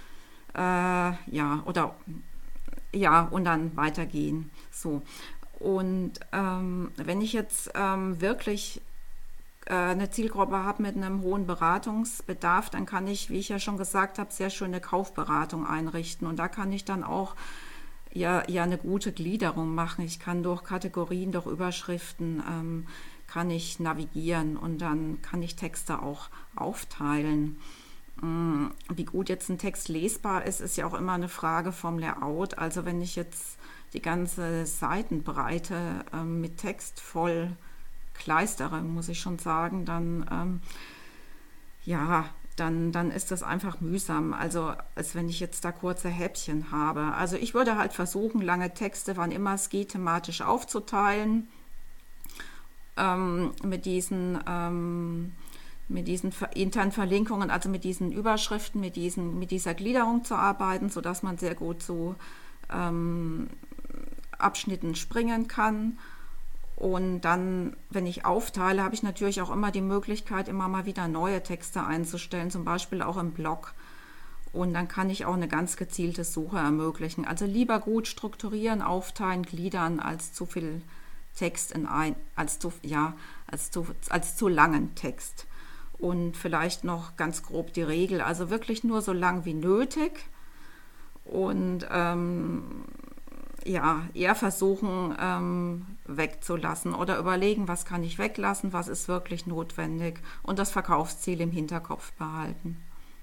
und dann weitergehen. So. Und wenn ich jetzt wirklich eine Zielgruppe habe mit einem hohen Beratungsbedarf, dann kann ich, wie ich ja schon gesagt habe, sehr schöne Kaufberatung einrichten. Und da kann ich dann auch eine gute Gliederung machen. Ich kann durch Kategorien, durch Überschriften kann ich navigieren, und dann kann ich Texte auch aufteilen. Wie gut jetzt ein Text lesbar ist, ist ja auch immer eine Frage vom Layout. Also wenn ich jetzt die ganze Seitenbreite mit Text voll kleistere, muss ich schon sagen, dann ist das einfach mühsam, also als wenn ich jetzt da kurze Häppchen habe. Also ich würde halt versuchen, lange Texte, wann immer es geht, thematisch aufzuteilen, mit diesen diesen internen Verlinkungen, also mit diesen Überschriften, mit dieser Gliederung zu arbeiten, sodass man sehr gut zu Abschnitten springen kann. Und dann, wenn ich aufteile, habe ich natürlich auch immer die Möglichkeit, immer mal wieder neue Texte einzustellen, zum Beispiel auch im Blog. Und dann kann ich auch eine ganz gezielte Suche ermöglichen. Also lieber gut strukturieren, aufteilen, gliedern, als zu viel Text als zu langen Text. Und vielleicht noch ganz grob die Regel, also wirklich nur so lang wie nötig. Und eher versuchen wegzulassen oder überlegen, was kann ich weglassen, was ist wirklich notwendig und das Verkaufsziel im Hinterkopf behalten.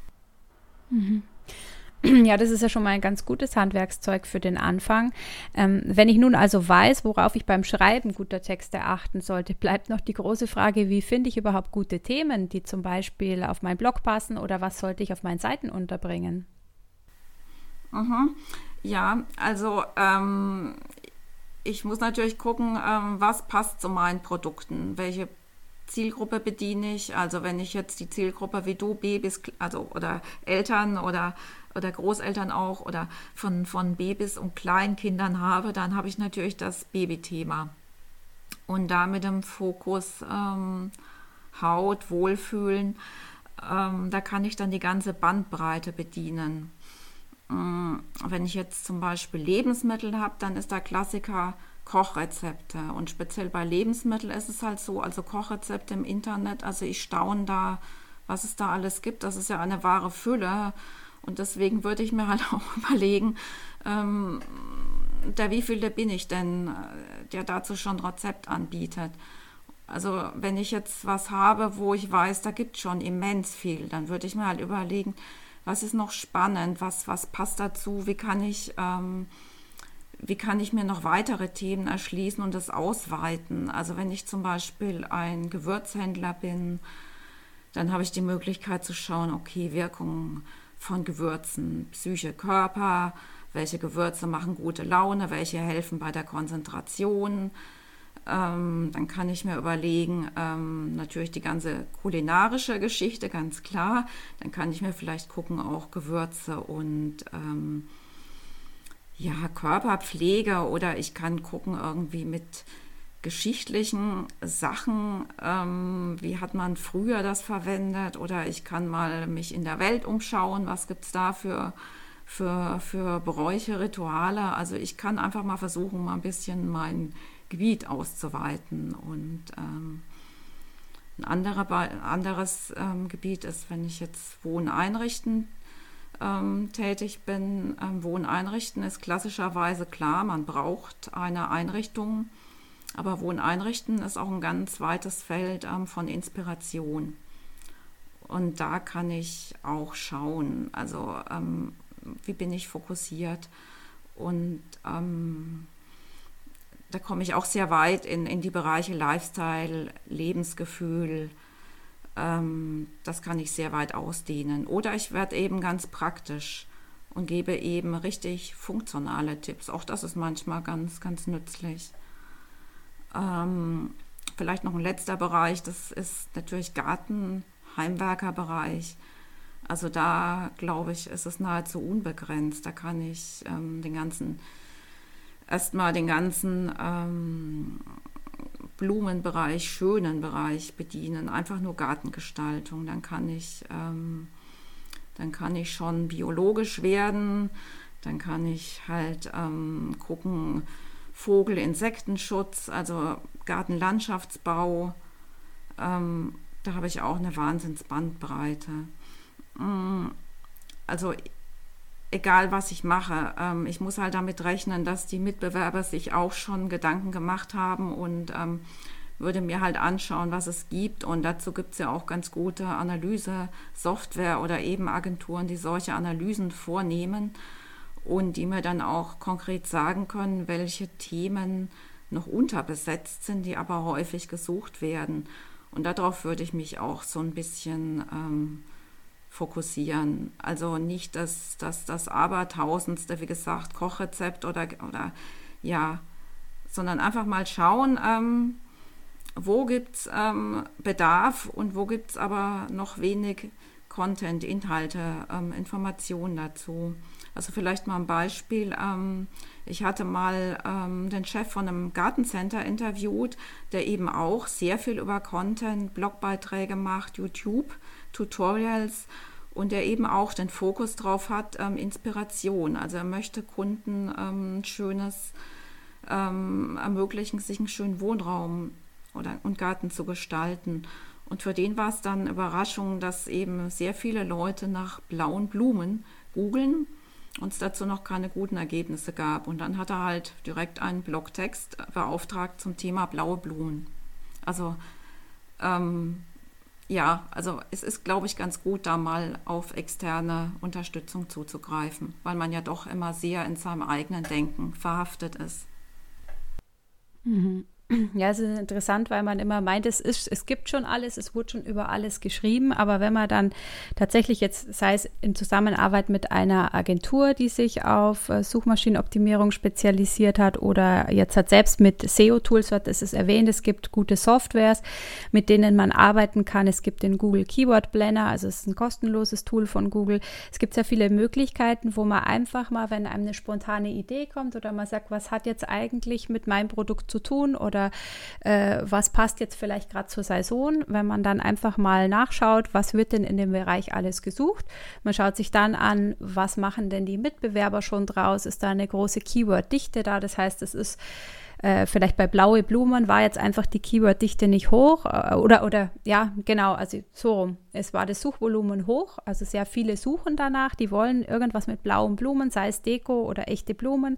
Ja, das ist ja schon mal ein ganz gutes Handwerkszeug für den Anfang. Wenn ich nun also weiß, worauf ich beim Schreiben guter Texte achten sollte, bleibt noch die große Frage, wie finde ich überhaupt gute Themen, die zum Beispiel auf meinen Blog passen oder was sollte ich auf meinen Seiten unterbringen? Ja, also ich muss natürlich gucken, was passt zu meinen Produkten, welche Zielgruppe bediene ich. Also wenn ich jetzt die Zielgruppe wie du, Babys, also oder Eltern oder Großeltern auch oder von Babys und Kleinkindern habe, dann habe ich natürlich das Babythema. Und da mit dem Fokus Haut, Wohlfühlen, da kann ich dann die ganze Bandbreite bedienen. Wenn ich jetzt zum Beispiel Lebensmittel habe, dann ist der Klassiker Kochrezepte. Und speziell bei Lebensmitteln ist es halt so, also Kochrezepte im Internet, also ich staune da, was es da alles gibt. Das ist ja eine wahre Fülle. Und deswegen würde ich mir halt auch überlegen, der wievielte bin ich denn, der dazu schon ein Rezept anbietet. Also wenn ich jetzt was habe, wo ich weiß, da gibt es schon immens viel, dann würde ich mir halt überlegen, was ist noch spannend, was passt dazu, wie kann ich mir noch weitere Themen erschließen und das ausweiten. Also wenn ich zum Beispiel ein Gewürzhändler bin, dann habe ich die Möglichkeit zu schauen, okay, Wirkungen von Gewürzen, Psyche, Körper, welche Gewürze machen gute Laune, welche helfen bei der Konzentration. Dann kann ich mir überlegen, natürlich die ganze kulinarische Geschichte, ganz klar. Dann kann ich mir vielleicht gucken, auch Gewürze und Körperpflege, oder ich kann gucken irgendwie mit geschichtlichen Sachen, wie hat man früher das verwendet, oder ich kann mal mich in der Welt umschauen, was gibt es da für Bräuche, Rituale. Also ich kann einfach mal versuchen, mal ein bisschen mein Gebiet auszuweiten. Und ein anderes Gebiet ist, wenn ich jetzt Wohnen einrichten tätig bin. Wohnen einrichten ist klassischerweise klar, man braucht eine Einrichtung, aber Wohnen einrichten ist auch ein ganz weites Feld von Inspiration. Und da kann ich auch schauen, also wie bin ich fokussiert, und da komme ich auch sehr weit in die Bereiche Lifestyle, Lebensgefühl. Das kann ich sehr weit ausdehnen. Oder ich werde eben ganz praktisch und gebe eben richtig funktionale Tipps. Auch das ist manchmal ganz, ganz nützlich. Vielleicht noch ein letzter Bereich, das ist natürlich Garten, Heimwerkerbereich. Also da, glaube ich, ist es nahezu unbegrenzt. Da kann ich den ganzen Blumenbereich, schönen Bereich bedienen, einfach nur Gartengestaltung. Dann kann ich schon biologisch werden, dann kann ich halt gucken, Vogel-, Insektenschutz, also Gartenlandschaftsbau. Da habe ich auch eine Wahnsinnsbandbreite. Also egal, was ich mache, ich muss halt damit rechnen, dass die Mitbewerber sich auch schon Gedanken gemacht haben, und würde mir halt anschauen, was es gibt. Und dazu gibt es ja auch ganz gute Analyse-Software oder eben Agenturen, die solche Analysen vornehmen und die mir dann auch konkret sagen können, welche Themen noch unterbesetzt sind, die aber häufig gesucht werden. Und darauf würde ich mich auch so ein bisschen fokussieren. Also nicht das Abertausendste, wie gesagt, Kochrezept oder sondern einfach mal schauen, wo gibt es Bedarf und wo gibt es aber noch wenig Content, Inhalte, Informationen dazu. Also vielleicht mal ein Beispiel. Ich hatte mal den Chef von einem Gartencenter interviewt, der eben auch sehr viel über Content, Blogbeiträge macht, YouTube, Tutorials und der eben auch den Fokus drauf hat, Inspiration. Also er möchte Kunden ermöglichen, sich einen schönen Wohnraum und Garten zu gestalten. Und für den war es dann eine Überraschung, dass eben sehr viele Leute nach blauen Blumen googeln und es dazu noch keine guten Ergebnisse gab. Und dann hat er halt direkt einen Blogtext beauftragt zum Thema blaue Blumen. Also also es ist, glaube ich, ganz gut, da mal auf externe Unterstützung zuzugreifen, weil man ja doch immer sehr in seinem eigenen Denken verhaftet ist. Mhm. Ja, es ist interessant, weil man immer meint, es gibt schon alles, es wurde schon über alles geschrieben, aber wenn man dann tatsächlich jetzt, sei es in Zusammenarbeit mit einer Agentur, die sich auf Suchmaschinenoptimierung spezialisiert hat oder jetzt hat selbst mit SEO-Tools, das ist erwähnt, es gibt gute Softwares, mit denen man arbeiten kann. Es gibt den Google Keyword Planner, also es ist ein kostenloses Tool von Google. Es gibt sehr viele Möglichkeiten, wo man einfach mal, wenn einem eine spontane Idee kommt oder man sagt, was hat jetzt eigentlich mit meinem Produkt zu tun oder was passt jetzt vielleicht gerade zur Saison, wenn man dann einfach mal nachschaut, was wird denn in dem Bereich alles gesucht. Man schaut sich dann an, was machen denn die Mitbewerber schon draus, ist da eine große Keyword-Dichte da, das heißt, es ist vielleicht bei blaue Blumen war jetzt einfach die Keyword-Dichte nicht hoch oder ja, genau, also so rum. Es war das Suchvolumen hoch, also sehr viele suchen danach, die wollen irgendwas mit blauen Blumen, sei es Deko oder echte Blumen,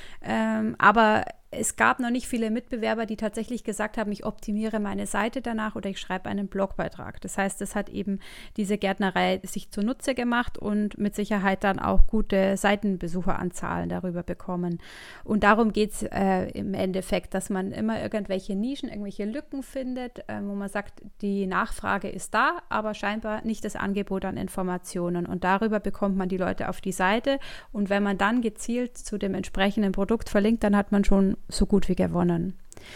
aber es gab noch nicht viele Mitbewerber, die tatsächlich gesagt haben, ich optimiere meine Seite danach oder ich schreibe einen Blogbeitrag. Das heißt, das hat eben diese Gärtnerei sich zunutze gemacht und mit Sicherheit dann auch gute Seitenbesucheranzahlen darüber bekommen. Und darum geht es im Endeffekt, dass man immer irgendwelche Nischen, irgendwelche Lücken findet, wo man sagt, die Nachfrage ist da, aber scheinbar nicht das Angebot an Informationen. Und darüber bekommt man die Leute auf die Seite. Und wenn man dann gezielt zu dem entsprechenden Produkt verlinkt, dann hat man schon so gut wie gewonnen.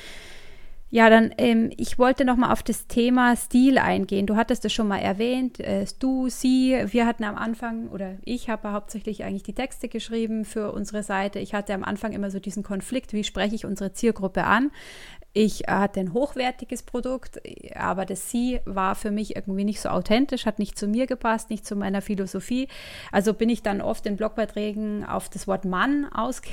Ja, dann, ich wollte nochmal auf das Thema Stil eingehen. Du hattest es schon mal erwähnt, du, sie, wir hatten am Anfang, oder ich habe hauptsächlich eigentlich die Texte geschrieben für unsere Seite. Ich hatte am Anfang immer so diesen Konflikt, wie spreche ich unsere Zielgruppe an? Ich hatte ein hochwertiges Produkt, aber das Sie war für mich irgendwie nicht so authentisch, hat nicht zu mir gepasst, nicht zu meiner Philosophie. Also bin ich dann oft in Blogbeiträgen auf das Wort Mann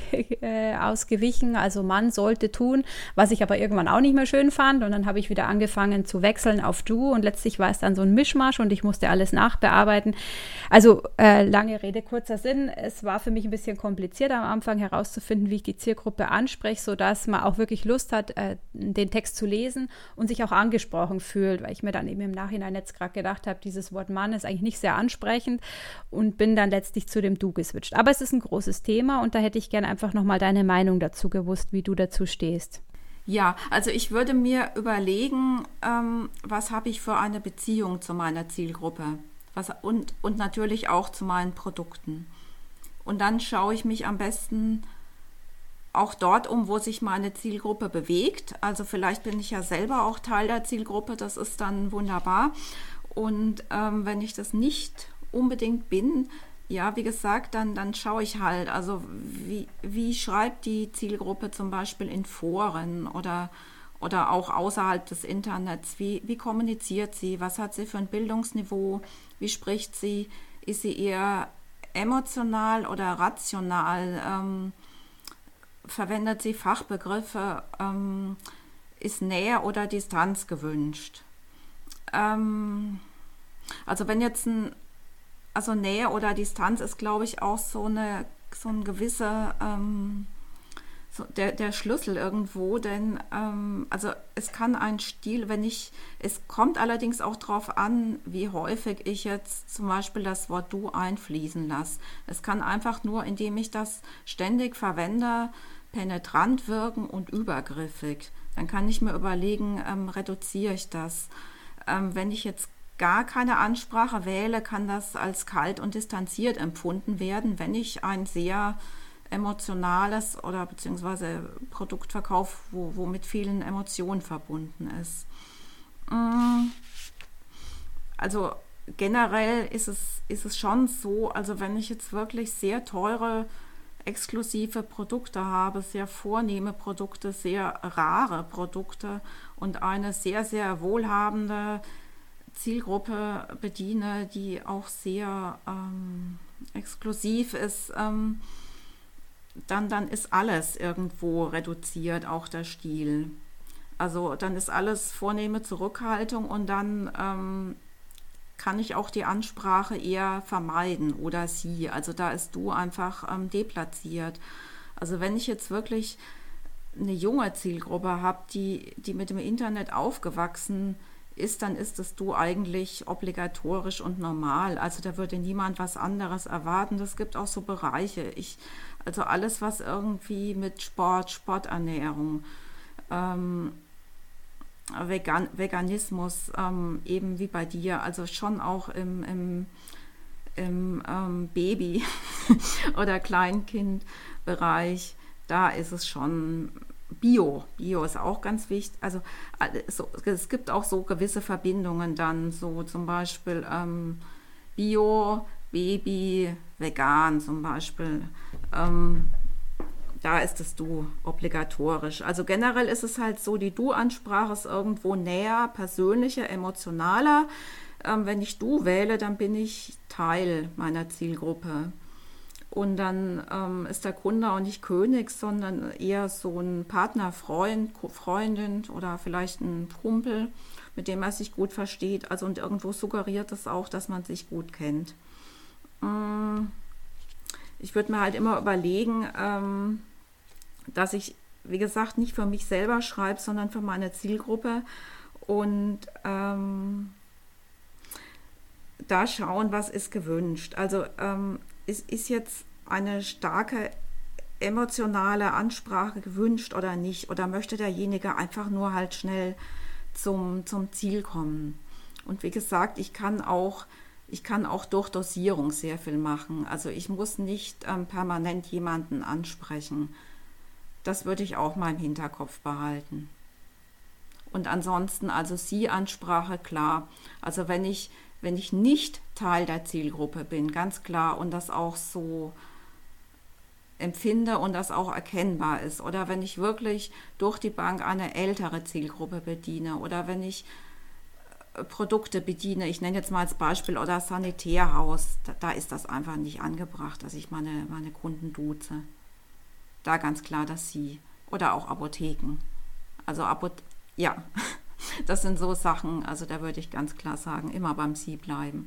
ausgewichen. Also Mann sollte tun, was ich aber irgendwann auch nicht mehr schön fand. Und dann habe ich wieder angefangen zu wechseln auf Du und letztlich war es dann so ein Mischmasch und ich musste alles nachbearbeiten. Also lange Rede, kurzer Sinn. Es war für mich ein bisschen kompliziert am Anfang herauszufinden, wie ich die Zielgruppe anspreche, sodass man auch wirklich Lust hat, den Text zu lesen und sich auch angesprochen fühlt, weil ich mir dann eben im Nachhinein jetzt gerade gedacht habe, dieses Wort Mann ist eigentlich nicht sehr ansprechend und bin dann letztlich zu dem Du geswitcht. Aber es ist ein großes Thema und da hätte ich gerne einfach nochmal deine Meinung dazu gewusst, wie du dazu stehst. Ja, also ich würde mir überlegen, was habe ich für eine Beziehung zu meiner Zielgruppe und natürlich auch zu meinen Produkten. Und dann schaue ich mich am besten auch dort wo sich meine Zielgruppe bewegt. Also vielleicht bin ich ja selber auch Teil der Zielgruppe, das ist dann wunderbar. Und wenn ich das nicht unbedingt bin, ja, wie gesagt, dann schaue ich halt, also wie schreibt die Zielgruppe zum Beispiel in Foren oder auch außerhalb des Internets, wie kommuniziert sie, was hat sie für ein Bildungsniveau, wie spricht sie, ist sie eher emotional oder rational, verwendet sie Fachbegriffe, ist Nähe oder Distanz gewünscht. Also wenn jetzt also Nähe oder Distanz ist, glaube ich, auch so ein gewisser der Schlüssel irgendwo, denn also es kann ein Stil, es kommt allerdings auch darauf an, wie häufig ich jetzt zum Beispiel das Wort Du einfließen lasse. Es kann einfach nur, indem ich das ständig verwende, penetrant wirken und übergriffig. Dann kann ich mir überlegen, reduziere ich das. Wenn ich jetzt gar keine Ansprache wähle, kann das als kalt und distanziert empfunden werden, wenn ich ein sehr emotionales oder beziehungsweise Produktverkauf, wo mit vielen Emotionen verbunden ist. Also generell ist es schon so, also wenn ich jetzt wirklich sehr teure, exklusive Produkte habe, sehr vornehme Produkte, sehr rare Produkte und eine sehr, sehr wohlhabende Zielgruppe bediene, die auch sehr exklusiv ist, dann ist alles irgendwo reduziert, auch der Stil. Also dann ist alles vornehme Zurückhaltung und dann kann ich auch die Ansprache eher vermeiden oder sie. Also da ist du einfach deplatziert. Also wenn ich jetzt wirklich eine junge Zielgruppe habe, die mit dem Internet aufgewachsen ist, dann ist das du eigentlich obligatorisch und normal. Also da würde niemand was anderes erwarten. Es gibt auch so Bereiche. Also alles, was irgendwie mit Sporternährung, Veganismus, eben wie bei dir, also schon auch im Baby- oder Kleinkindbereich, da ist es schon Bio ist auch ganz wichtig. Also es gibt auch so gewisse Verbindungen dann, so zum Beispiel Bio, Baby, vegan zum Beispiel. Da ist das Du obligatorisch. Also generell ist es halt so, die Du-Ansprache ist irgendwo näher, persönlicher, emotionaler. Wenn ich Du wähle, dann bin ich Teil meiner Zielgruppe. Und dann ist der Kunde auch nicht König, sondern eher so ein Partner, Freund, Freundin oder vielleicht ein Kumpel, mit dem er sich gut versteht. Also und irgendwo suggeriert es auch, dass man sich gut kennt. Ich würde mir halt immer überlegen, dass ich, wie gesagt, nicht für mich selber schreibe, sondern für meine Zielgruppe und da schauen, was ist gewünscht. Also ist jetzt eine starke emotionale Ansprache gewünscht oder nicht? Oder möchte derjenige einfach nur halt schnell zum Ziel kommen? Und wie gesagt, ich kann auch durch Dosierung sehr viel machen. Also ich muss nicht permanent jemanden ansprechen. Das würde ich auch mal im Hinterkopf behalten. Und ansonsten, also Sie-Ansprache, klar. Also wenn ich nicht Teil der Zielgruppe bin, ganz klar, und das auch so empfinde und das auch erkennbar ist, oder wenn ich wirklich durch die Bank eine ältere Zielgruppe bediene oder wenn ich Produkte bediene, ich nenne jetzt mal als Beispiel, oder Sanitärhaus, da ist das einfach nicht angebracht, dass ich meine Kunden duze. Da ganz klar das Sie. Oder auch Apotheken. Also ja, das sind so Sachen, also da würde ich ganz klar sagen, immer beim Sie bleiben.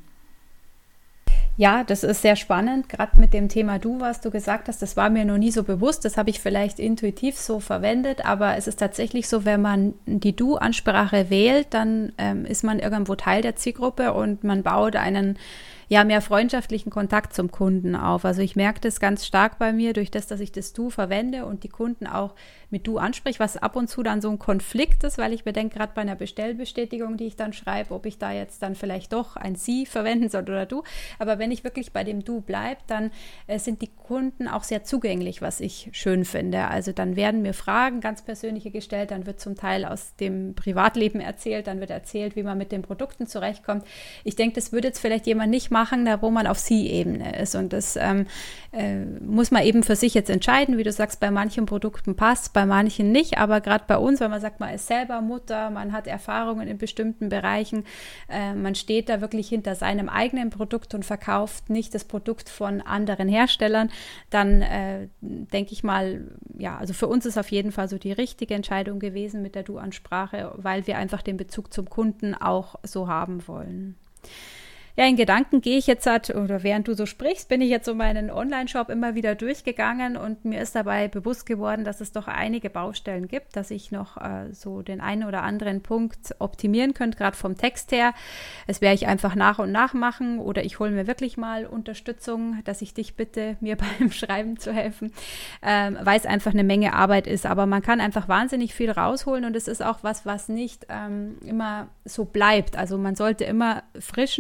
Ja, das ist sehr spannend, gerade mit dem Thema Du, was du gesagt hast, das war mir noch nie so bewusst, das habe ich vielleicht intuitiv so verwendet, aber es ist tatsächlich so, wenn man die Du-Ansprache wählt, dann ist man irgendwo Teil der Zielgruppe und man baut einen mehr freundschaftlichen Kontakt zum Kunden auf. Also ich merke das ganz stark bei mir, durch das, dass ich das Du verwende und die Kunden auch mit Du anspreche, was ab und zu dann so ein Konflikt ist, weil ich mir denke, gerade bei einer Bestellbestätigung, die ich dann schreibe, ob ich da jetzt dann vielleicht doch ein Sie verwenden soll oder Du. Aber wenn ich wirklich bei dem Du bleibe, dann sind die Kunden auch sehr zugänglich, was ich schön finde. Also dann werden mir Fragen ganz persönliche gestellt, dann wird zum Teil aus dem Privatleben erzählt, dann wird erzählt, wie man mit den Produkten zurechtkommt. Ich denke, das würde jetzt vielleicht jemand nicht machen, da wo man auf Sie-Ebene ist. Und das muss man eben für sich jetzt entscheiden, wie du sagst, bei manchen Produkten passt, bei manchen nicht, aber gerade bei uns, wenn man sagt, man ist selber Mutter, man hat Erfahrungen in bestimmten Bereichen, man steht da wirklich hinter seinem eigenen Produkt und verkauft nicht das Produkt von anderen Herstellern, dann denke ich mal, ja, also für uns ist auf jeden Fall so die richtige Entscheidung gewesen mit der Du-Ansprache, weil wir einfach den Bezug zum Kunden auch so haben wollen. Ja, in Gedanken gehe ich jetzt oder während du so sprichst, bin ich jetzt so meinen Online-Shop immer wieder durchgegangen und mir ist dabei bewusst geworden, dass es doch einige Baustellen gibt, dass ich noch so den einen oder anderen Punkt optimieren könnte, gerade vom Text her. Das werde ich einfach nach und nach machen oder ich hole mir wirklich mal Unterstützung, dass ich dich bitte, mir beim Schreiben zu helfen, weil es einfach eine Menge Arbeit ist. Aber man kann einfach wahnsinnig viel rausholen und es ist auch was nicht immer so bleibt. Also man sollte immer frischen, neuen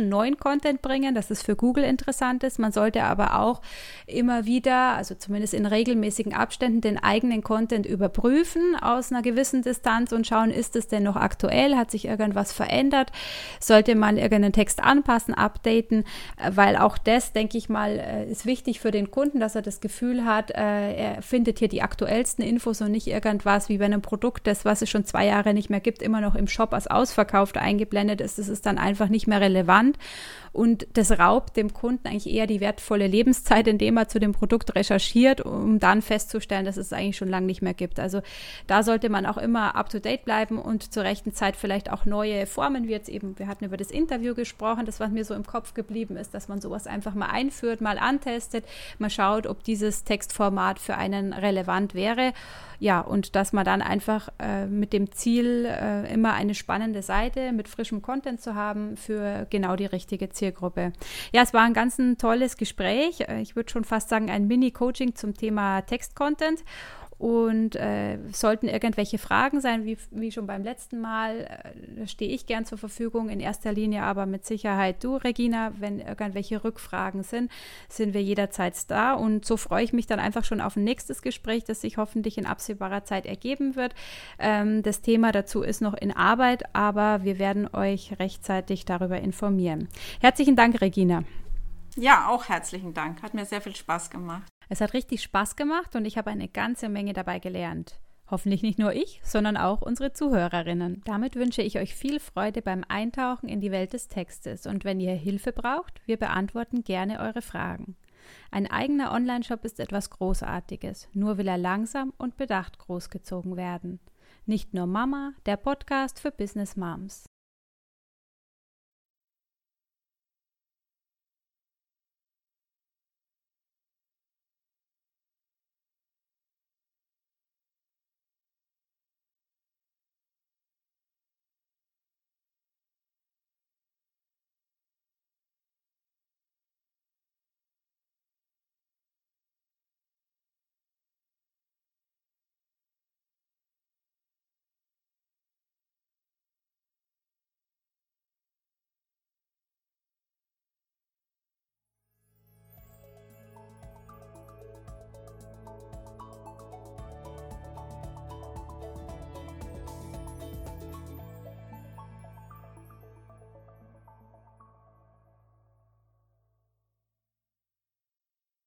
Content bringen, dass es für Google interessant ist. Man sollte aber auch immer wieder, also zumindest in regelmäßigen Abständen, den eigenen Content überprüfen aus einer gewissen Distanz und schauen, ist es denn noch aktuell, hat sich irgendwas verändert, sollte man irgendeinen Text anpassen, updaten, weil auch das, denke ich mal, ist wichtig für den Kunden, dass er das Gefühl hat, er findet hier die aktuellsten Infos und nicht irgendwas, wie wenn ein Produkt, das, was es schon 2 Jahre nicht mehr gibt, immer noch im Shop als ausverkauft eingeblendet ist. Das ist dann einfach nicht mehr relevant und das raubt dem Kunden eigentlich eher die wertvolle Lebenszeit, indem er zu dem Produkt recherchiert, um dann festzustellen, dass es eigentlich schon lange nicht mehr gibt. Also da sollte man auch immer up-to-date bleiben und zur rechten Zeit vielleicht auch neue Formen, wie jetzt eben, wir hatten über das Interview gesprochen, das, was mir so im Kopf geblieben ist, dass man sowas einfach mal einführt, mal antestet, mal schaut, ob dieses Textformat für einen relevant wäre. Ja, und dass man dann einfach mit dem Ziel, immer eine spannende Seite mit frischem Content zu haben für genau die richtige Zielgruppe. Ja, es war ein ganz tolles Gespräch. Ich würde schon fast sagen, ein Mini-Coaching zum Thema Text-Content. Und sollten irgendwelche Fragen sein, wie schon beim letzten Mal, stehe ich gern zur Verfügung, in erster Linie aber mit Sicherheit du, Regina. Wenn irgendwelche Rückfragen sind wir jederzeit da und so freue ich mich dann einfach schon auf ein nächstes Gespräch, das sich hoffentlich in absehbarer Zeit ergeben wird. Das Thema dazu ist noch in Arbeit, aber wir werden euch rechtzeitig darüber informieren. Herzlichen Dank, Regina. Ja, auch herzlichen Dank. Hat mir sehr viel Spaß gemacht. Es hat richtig Spaß gemacht und ich habe eine ganze Menge dabei gelernt. Hoffentlich nicht nur ich, sondern auch unsere Zuhörerinnen. Damit wünsche ich euch viel Freude beim Eintauchen in die Welt des Textes und wenn ihr Hilfe braucht, wir beantworten gerne eure Fragen. Ein eigener Online-Shop ist etwas Großartiges, nur will er langsam und bedacht großgezogen werden. Nicht nur Mama, der Podcast für Business Moms.